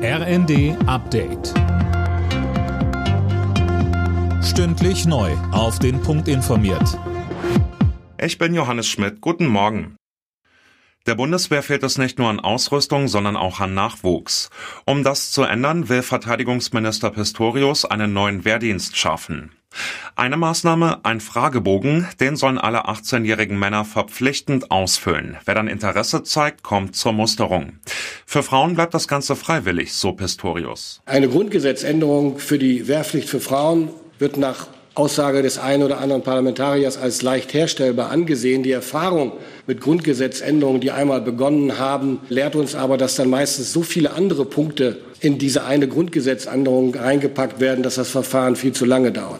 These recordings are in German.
RND Update. Stündlich neu auf den Punkt informiert. Ich bin Johannes Schmidt. Guten Morgen. Der Bundeswehr fehlt es nicht nur an Ausrüstung, sondern auch an Nachwuchs. Um das zu ändern, will Verteidigungsminister Pistorius einen neuen Wehrdienst schaffen. Eine Maßnahme, ein Fragebogen, den sollen alle 18-jährigen Männer verpflichtend ausfüllen. Wer dann Interesse zeigt, kommt zur Musterung. Für Frauen bleibt das Ganze freiwillig, so Pistorius. Eine Grundgesetzänderung für die Wehrpflicht für Frauen wird nach Aussage des einen oder anderen Parlamentariers als leicht herstellbar angesehen. Die Erfahrung mit Grundgesetzänderungen, die einmal begonnen haben, lehrt uns aber, dass dann meistens so viele andere Punkte in diese eine Grundgesetzänderung reingepackt werden, dass das Verfahren viel zu lange dauert.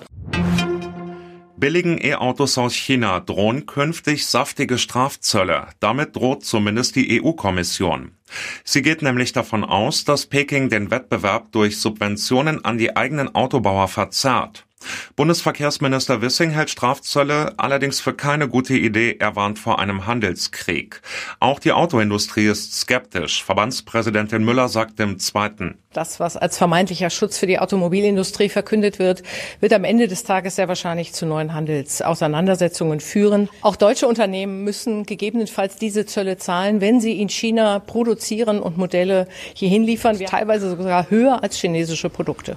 Billigen E-Autos aus China drohen künftig saftige Strafzölle. Damit droht zumindest die EU-Kommission. Sie geht nämlich davon aus, dass Peking den Wettbewerb durch Subventionen an die eigenen Autobauer verzerrt. Bundesverkehrsminister Wissing hält Strafzölle allerdings für keine gute Idee. Er warnt vor einem Handelskrieg. Auch die Autoindustrie ist skeptisch. Verbandspräsidentin Müller sagt im Zweiten: Das, was als vermeintlicher Schutz für die Automobilindustrie verkündet wird, wird am Ende des Tages sehr wahrscheinlich zu neuen Handelsauseinandersetzungen führen. Auch deutsche Unternehmen müssen gegebenenfalls diese Zölle zahlen, wenn sie in China produzieren und Modelle hierhin liefern, teilweise sogar höher als chinesische Produkte.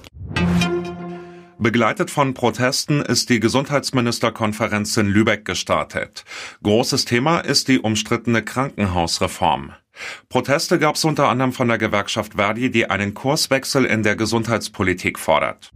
Begleitet von Protesten ist die Gesundheitsministerkonferenz in Lübeck gestartet. Großes Thema ist die umstrittene Krankenhausreform. Proteste gab es unter anderem von der Gewerkschaft Verdi, die einen Kurswechsel in der Gesundheitspolitik fordert.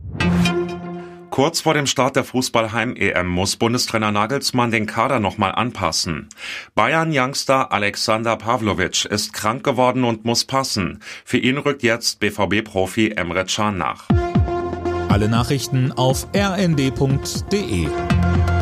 Kurz vor dem Start der Fußball-Heim-EM muss Bundestrainer Nagelsmann den Kader nochmal anpassen. Bayern-Youngster Alexander Pavlovic ist krank geworden und muss passen. Für ihn rückt jetzt BVB-Profi Emre Can nach. Alle Nachrichten auf rnd.de.